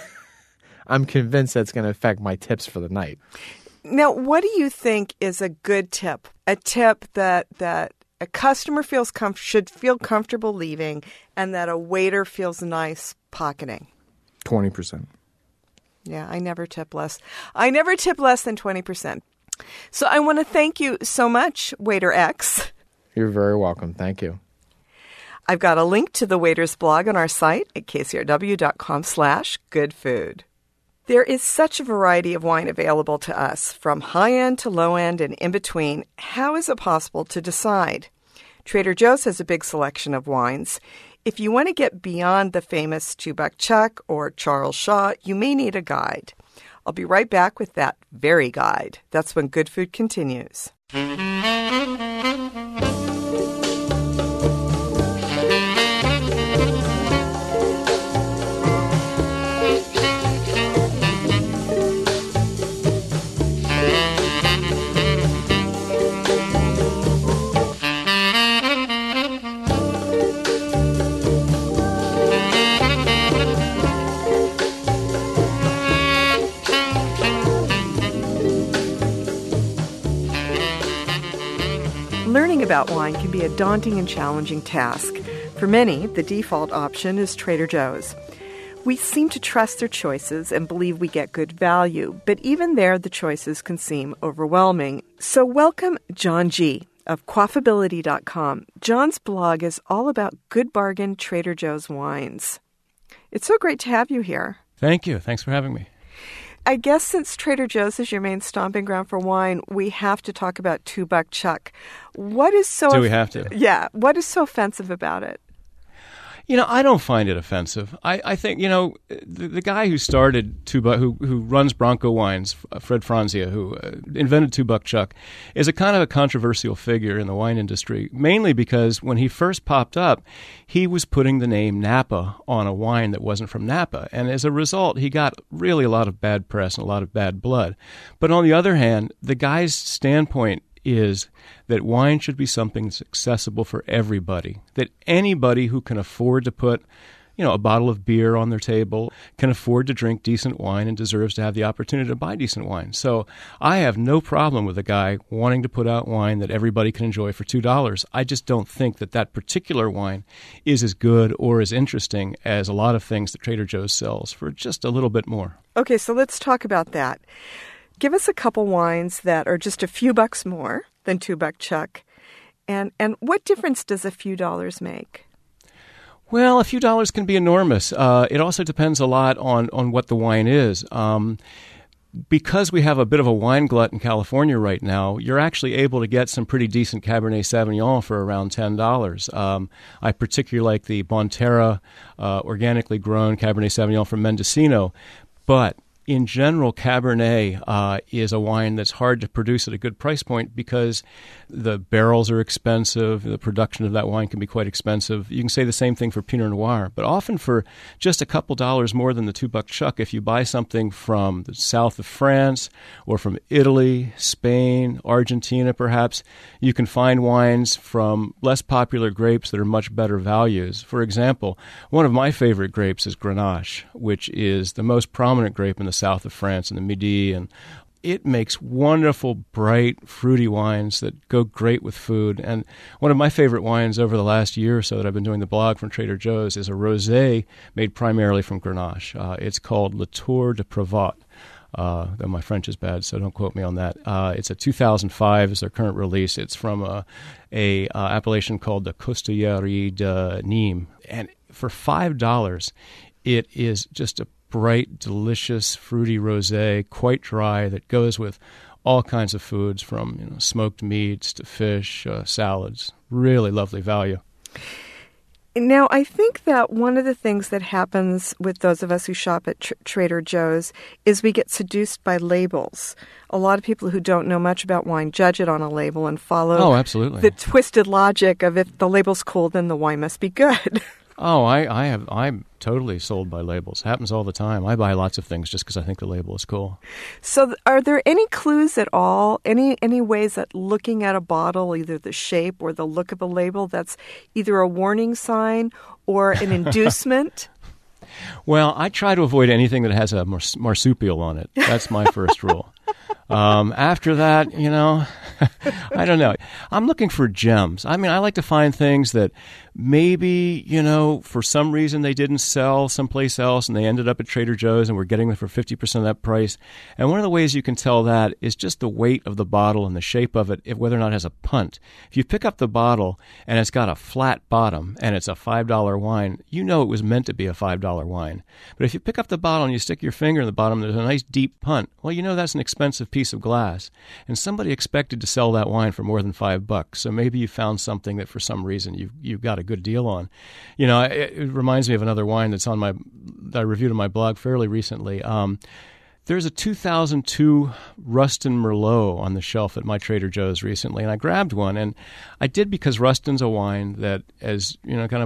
that's going to affect my tips for the night. Now, what do you think is a good tip? A tip that a customer should feel comfortable leaving, and that a waiter feels nice pocketing? 20%. Yeah, I never tip less. I never tip less than 20%. So I want to thank you so much, Waiter X. You're very welcome. Thank you. I've got a link to the Waiter's blog on our site at kcrw.com/goodfood. There is such a variety of wine available to us, from high-end to low-end and in between. How is it possible to decide? Trader Joe's has a big selection of wines. If you want to get beyond the famous Two-Buck Chuck or Charles Shaw, you may need a guide. I'll be right back with that very guide. That's when Good Food continues. Learning about wine can be a daunting and challenging task. For many, the default option is Trader Joe's. We seem to trust their choices and believe we get good value, but even there, the choices can seem overwhelming. So welcome John G. of Quaffability.com. John's blog is all about good bargain Trader Joe's wines. It's so great to have you here. Thank you. Thanks for having me. I guess since Trader Joe's is your main stomping ground for wine, we have to talk about Two-Buck Chuck. What is so... Do we have to? Yeah. What is so offensive about it? You know, I don't find it offensive. I think, you know, the guy who started Two-Buck, who runs Bronco Wines, Fred Franzia, who invented Two-Buck Chuck, is a kind of a controversial figure in the wine industry, mainly because when he first popped up, he was putting the name Napa on a wine that wasn't from Napa. And as a result, he got really a lot of bad press and a lot of bad blood. But on the other hand, the guy's standpoint is that wine should be something that's accessible for everybody, that anybody who can afford to put, you know, a bottle of beer on their table can afford to drink decent wine and deserves to have the opportunity to buy decent wine. So I have no problem with a guy wanting to put out wine that everybody can enjoy for $2. I just don't think that that particular wine is as good or as interesting as a lot of things that Trader Joe's sells for just a little bit more. Okay, so let's talk about that. Give us a couple wines that are just a few bucks more than Two-Buck Chuck. And what difference does a few dollars make? Well, a few dollars can be enormous. It also depends a lot on what the wine is. Because we have a bit of a wine glut in California right now, you're actually able to get some pretty decent Cabernet Sauvignon for around $10. I particularly like the Bonterra organically grown Cabernet Sauvignon from Mendocino, but in general, Cabernet is a wine that's hard to produce at a good price point because the barrels are expensive. The production of that wine can be quite expensive. You can say the same thing for Pinot Noir, but often for just a couple dollars more than the Two-Buck Chuck, if you buy something from the south of France or from Italy, Spain, Argentina perhaps, you can find wines from less popular grapes that are much better values. For example, one of my favorite grapes is Grenache, which is the most prominent grape in the south of France in the Midi, and it makes wonderful, bright, fruity wines that go great with food. And one of my favorite wines over the last year or so that I've been doing the blog from Trader Joe's is a rosé made primarily from Grenache. It's called La Tour de Provat. Though my French is bad, so don't quote me on that. It's a 2005 is their current release. It's from a appellation called the Costellerie de Nîmes. And for $5, it is just a bright, delicious, fruity rosé, quite dry, that goes with all kinds of foods from smoked meats to fish, salads. Really lovely value. Now, I think that one of the things that happens with those of us who shop at Trader Joe's is we get seduced by labels. A lot of people who don't know much about wine judge it on a label and follow the twisted logic of if the label's cool, then the wine must be good. Oh, I'm totally sold by labels. It happens all the time. I buy lots of things just because I think the label is cool. So are there any clues at all, any ways that looking at a bottle, either the shape or the look of a label, that's either a warning sign or an inducement? Well, I try to avoid anything that has a marsupial on it. That's my first rule. After that, I don't know. I'm looking for gems. I mean, I like to find things that maybe, for some reason they didn't sell someplace else and they ended up at Trader Joe's and we're getting them for 50% of that price. And one of the ways you can tell that is just the weight of the bottle and the shape of it, whether or not it has a punt. If you pick up the bottle and it's got a flat bottom and it's a $5 wine, it was meant to be a $5 wine. But if you pick up the bottle and you stick your finger in the bottom, there's a nice deep punt. Well, that's an expensive piece of glass. And somebody expected to sell that wine for more than $5. So maybe you found something that for some reason you got a good deal on. It reminds me of another wine that I reviewed on my blog fairly recently. There's a 2002 Ruston Merlot on the shelf at my Trader Joe's recently, and I grabbed one, and I did because Ruston's a wine that, as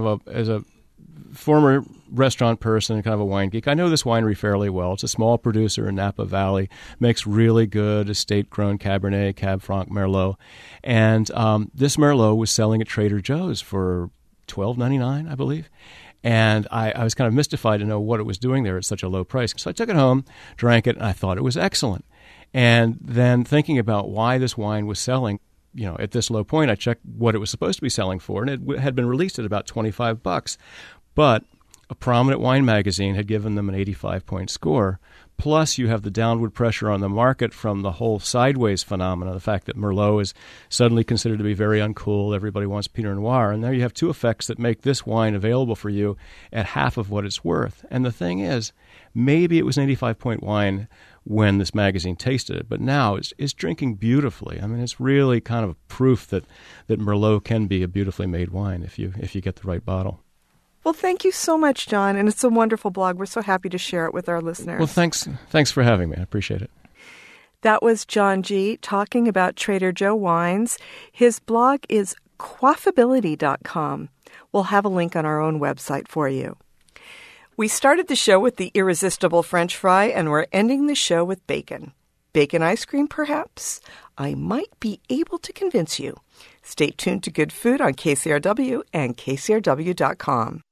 a former restaurant person and kind of a wine geek, I know this winery fairly well. It's a small producer in Napa Valley, makes really good estate-grown Cabernet, Cab Franc Merlot, and this Merlot was selling at Trader Joe's for $12.99, I believe. And I was kind of mystified to know what it was doing there at such a low price. So I took it home, drank it, and I thought it was excellent. And then thinking about why this wine was selling, at this low point, I checked what it was supposed to be selling for, and it had been released at about $25. But a prominent wine magazine had given them an 85-point score. Plus, you have the downward pressure on the market from the whole sideways phenomena, the fact that Merlot is suddenly considered to be very uncool. Everybody wants Pinot Noir. And there you have two effects that make this wine available for you at half of what it's worth. And the thing is, maybe it was an 85-point wine when this magazine tasted it, but now it's drinking beautifully. I mean, it's really kind of proof that Merlot can be a beautifully made wine if you get the right bottle. Well, thank you so much, John, and it's a wonderful blog. We're so happy to share it with our listeners. Well, thanks for having me. I appreciate it. That was John G. talking about Trader Joe wines. His blog is quaffability.com. We'll have a link on our own website for you. We started the show with the irresistible French fry, and we're ending the show with bacon. Bacon ice cream, perhaps? I might be able to convince you. Stay tuned to Good Food on KCRW and KCRW.com.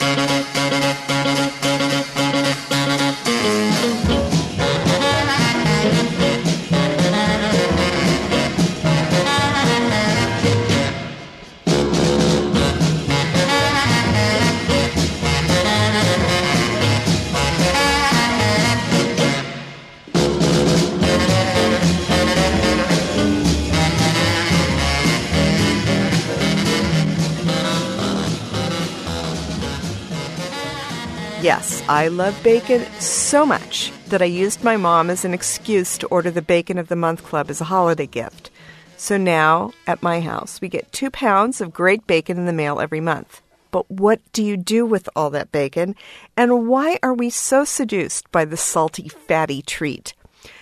Yes, I love bacon so much that I used my mom as an excuse to order the Bacon of the Month Club as a holiday gift. So now, at my house, we get 2 pounds of great bacon in the mail every month. But what do you do with all that bacon? And why are we so seduced by the salty, fatty treat?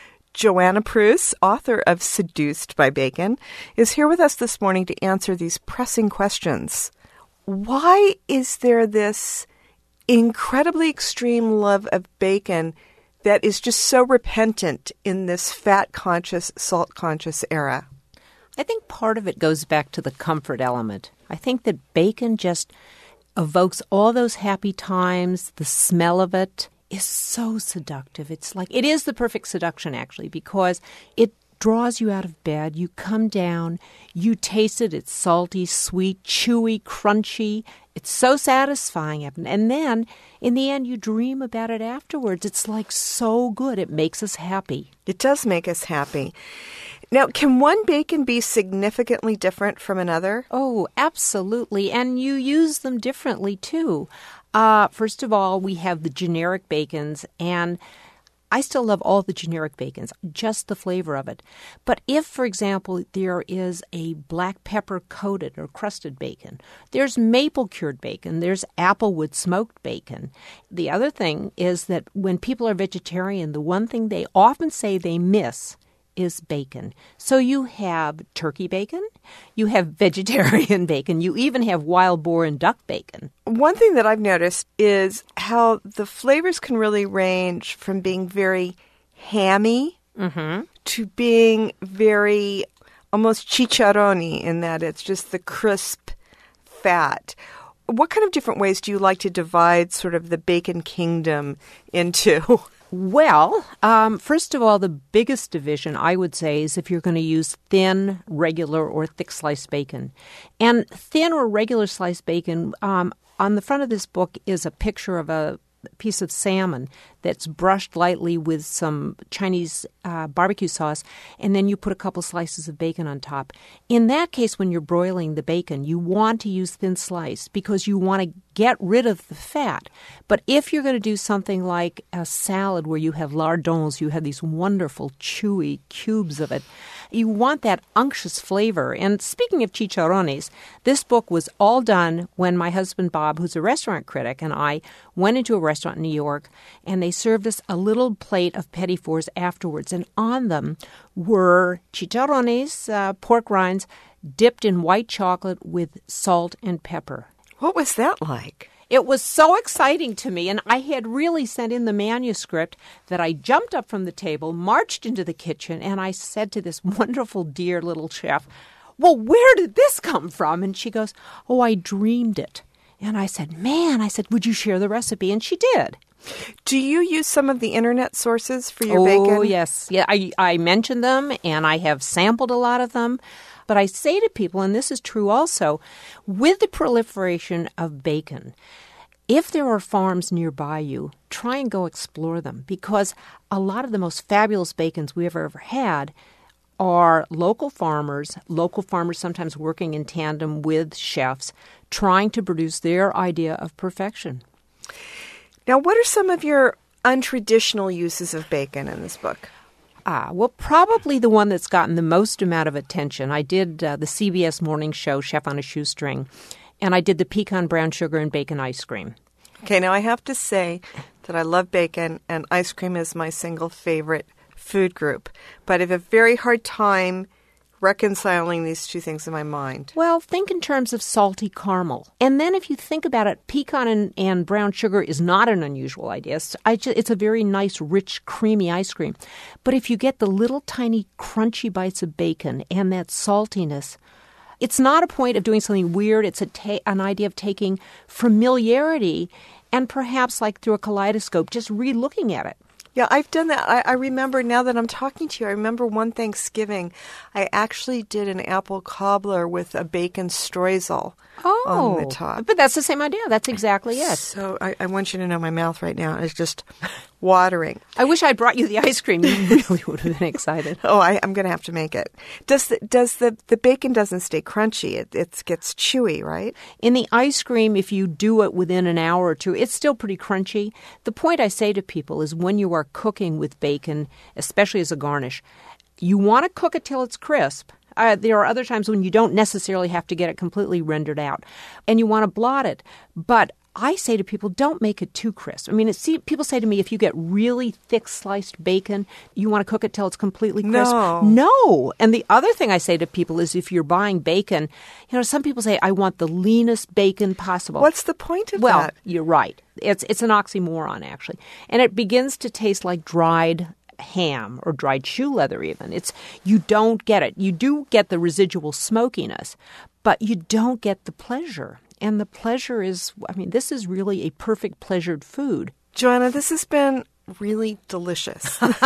Joanna Pruess, author of Seduced by Bacon, is here with us this morning to answer these pressing questions. Why is there this incredibly extreme love of bacon that is just so repentant in this fat-conscious, salt-conscious era? I think part of it goes back to the comfort element. I think that bacon just evokes all those happy times. The smell of it is so seductive. It is the perfect seduction, actually, because it draws you out of bed. You come down, you taste it. It's salty, sweet, chewy, crunchy. It's so satisfying. And then, in the end, you dream about it afterwards. It's so good. It makes us happy. It does make us happy. Now, can one bacon be significantly different from another? Oh, absolutely. And you use them differently, too. First of all, we have the generic bacons, and I still love all the generic bacons, just the flavor of it. But if, for example, there is a black pepper coated or crusted bacon, there's maple cured bacon, there's applewood smoked bacon. The other thing is that when people are vegetarian, the one thing they often say they miss is bacon. So you have turkey bacon, you have vegetarian bacon, you even have wild boar and duck bacon. One thing that I've noticed is how the flavors can really range from being very hammy to being very almost chicharroni, in that it's just the crisp fat. What kind of different ways do you like to divide sort of the bacon kingdom into? Well, first of all, the biggest division, I would say, is if you're going to use thin, regular, or thick sliced bacon. And thin or regular sliced bacon, on the front of this book is a picture of a piece of salmon that's brushed lightly with some Chinese barbecue sauce, and then you put a couple slices of bacon on top. In that case, when you're broiling the bacon, you want to use thin slice because you want to get rid of the fat. But if you're going to do something like a salad where you have lardons, you have these wonderful chewy cubes of it, you want that unctuous flavor. And speaking of chicharrones, this book was all done when my husband Bob, who's a restaurant critic, and I went into a restaurant in New York, and they served us a little plate of petit fours afterwards. And on them were chicharrones, pork rinds, dipped in white chocolate with salt and pepper. What was that like? It was so exciting to me, and I had really sent in the manuscript that I jumped up from the table, marched into the kitchen, and I said to this wonderful, dear little chef, well, where did this come from? And she goes, oh, I dreamed it. And I said, would you share the recipe? And she did. Do you use some of the internet sources for your bacon? Oh, yes. Yeah, I mentioned them, and I have sampled a lot of them. But I say to people, and this is true also, with the proliferation of bacon, if there are farms nearby you, try and go explore them, because a lot of the most fabulous bacons we've ever had are local farmers sometimes working in tandem with chefs, trying to produce their idea of perfection. Now, what are some of your untraditional uses of bacon in this book? Well, probably the one that's gotten the most amount of attention. I did the CBS morning show, Chef on a Shoestring, and I did the pecan brown sugar and bacon ice cream. Okay, now I have to say that I love bacon, and ice cream is my single favorite food group. But I have a very hard time reconciling these two things in my mind. Well, think in terms of salty caramel. And then if you think about it, pecan and brown sugar is not an unusual idea. It's a very nice, rich, creamy ice cream. But if you get the little tiny crunchy bites of bacon and that saltiness, it's not a point of doing something weird. It's an idea of taking familiarity and perhaps like through a kaleidoscope, just re-looking at it. Yeah, I've done that. I remember, now that I'm talking to you, I remember one Thanksgiving, I actually did an apple cobbler with a bacon streusel on the top. But that's the same idea. That's exactly it. So I want you to know my mouth right now is just watering. I wish I'd brought you the ice cream. You really would have been excited. Oh, I'm going to have to make it. Does the bacon doesn't stay crunchy? It gets chewy, right? In the ice cream, if you do it within an hour or two, it's still pretty crunchy. The point I say to people is when you are cooking with bacon, especially as a garnish, you want to cook it till it's crisp. There are other times when you don't necessarily have to get it completely rendered out, and you want to blot it. But I say to people, don't make it too crisp. I mean, people say to me, if you get really thick sliced bacon, you want to cook it till it's completely crisp. No. And the other thing I say to people is if you're buying bacon, some people say, I want the leanest bacon possible. What's the point of that? Well, you're right. It's an oxymoron, actually. And it begins to taste like dried ham or dried shoe leather even. You don't get it. You do get the residual smokiness, but you don't get the pleasure. And the pleasure is, this is really a perfect pleasured food. Joanna, this has been really delicious.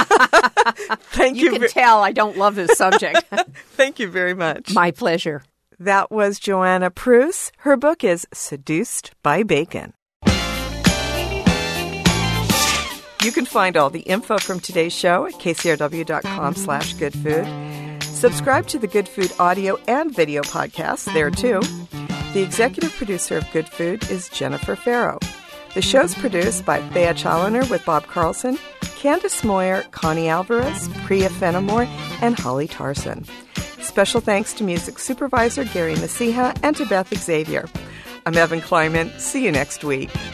Thank you. You can tell I don't love this subject. Thank you very much. My pleasure. That was Joanna Preuss. Her book is Seduced by Bacon. You can find all the info from today's show at kcrw.com/goodfood. Subscribe to the Good Food audio and video podcasts there, too. The executive producer of Good Food is Jennifer Farrow. The show's produced by Thea Challoner with Bob Carlson, Candace Moyer, Connie Alvarez, Priya Fenimore, and Holly Tarson. Special thanks to music supervisor Gary Masiha and to Beth Xavier. I'm Evan Kleiman. See you next week.